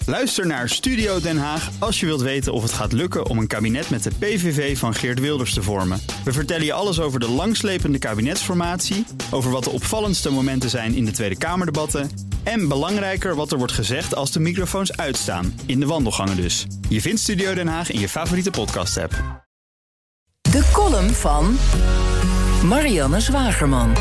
Luister naar Studio Den Haag als je wilt weten of het gaat lukken om een kabinet met de PVV van Geert Wilders te vormen. We vertellen je alles over de langslepende kabinetsformatie, over wat de opvallendste momenten zijn in de Tweede Kamerdebatten en belangrijker wat er wordt gezegd als de microfoons uitstaan, in de wandelgangen dus. Je vindt Studio Den Haag in je favoriete podcast-app. De column van Marianne Zwagerman.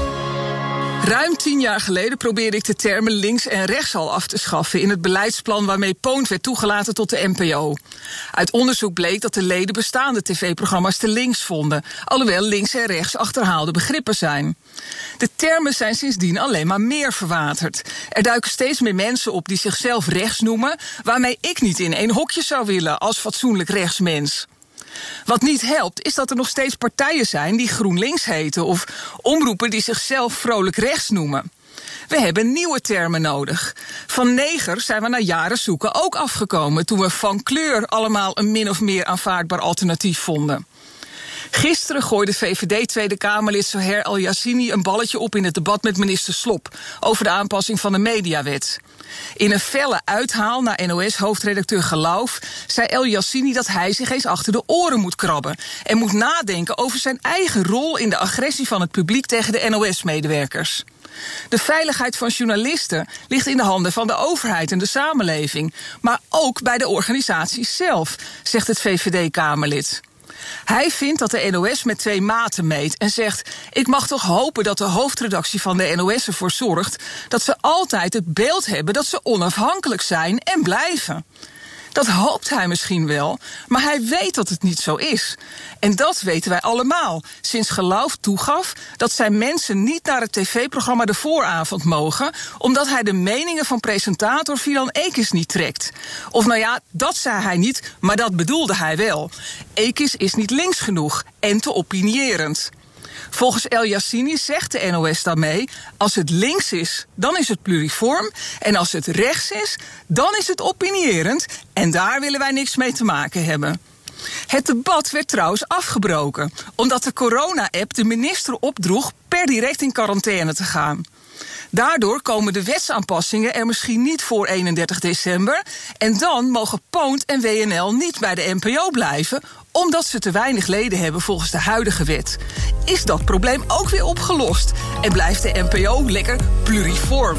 Ruim 10 jaar geleden probeerde ik de termen links en rechts al af te schaffen in het beleidsplan waarmee Poont werd toegelaten tot de NPO. Uit onderzoek bleek dat de leden bestaande tv-programma's te links vonden, alhoewel links en rechts achterhaalde begrippen zijn. De termen zijn sindsdien alleen maar meer verwaterd. Er duiken steeds meer mensen op die zichzelf rechts noemen, waarmee ik niet in één hokje zou willen als fatsoenlijk rechtsmens. Wat niet helpt, is dat er nog steeds partijen zijn die GroenLinks heten of omroepen die zichzelf vrolijk rechts noemen. We hebben nieuwe termen nodig. Van neger zijn we na jaren zoeken ook afgekomen toen we van kleur allemaal een min of meer aanvaardbaar alternatief vonden. Gisteren gooide VVD Tweede Kamerlid Zoher El-Yassini een balletje op in het debat met minister Slop over de aanpassing van de mediawet. In een felle uithaal naar NOS-hoofdredacteur Geloof zei El-Yassini dat hij zich eens achter de oren moet krabben en moet nadenken over zijn eigen rol in de agressie van het publiek tegen de NOS-medewerkers. De veiligheid van journalisten ligt in de handen van de overheid en de samenleving, maar ook bij de organisaties zelf, zegt het VVD-Kamerlid. Hij vindt dat de NOS met 2 maten meet en zegt: ik mag toch hopen dat de hoofdredactie van de NOS ervoor zorgt dat ze altijd het beeld hebben dat ze onafhankelijk zijn en blijven. Dat hoopt hij misschien wel, maar hij weet dat het niet zo is. En dat weten wij allemaal, sinds Geloof toegaf dat zijn mensen niet naar het tv-programma De Vooravond mogen, omdat hij de meningen van presentator Filan Ekis niet trekt. Of nou ja, dat zei hij niet, maar dat bedoelde hij wel. Ekis is niet links genoeg en te opinierend. Volgens El-Yassini zegt de NOS daarmee: als het links is, dan is het pluriform, en als het rechts is, dan is het opinierend, en daar willen wij niks mee te maken hebben. Het debat werd trouwens afgebroken, omdat de corona-app de minister opdroeg per direct in quarantaine te gaan. Daardoor komen de wetsaanpassingen er misschien niet voor 31 december... en dan mogen Poont en WNL niet bij de NPO blijven, omdat ze te weinig leden hebben volgens de huidige wet. Is dat probleem ook weer opgelost en blijft de NPO lekker pluriform?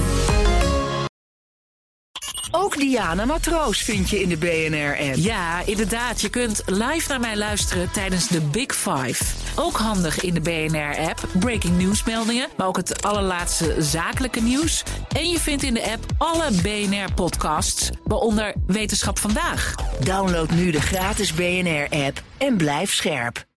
Ook Diana Matroos vind je in de BNR-app. Ja, inderdaad. Je kunt live naar mij luisteren tijdens de Big Five. Ook handig in de BNR-app. Breaking nieuwsmeldingen, maar ook het allerlaatste zakelijke nieuws. En je vindt in de app alle BNR-podcasts, waaronder Wetenschap Vandaag. Download nu de gratis BNR-app en blijf scherp.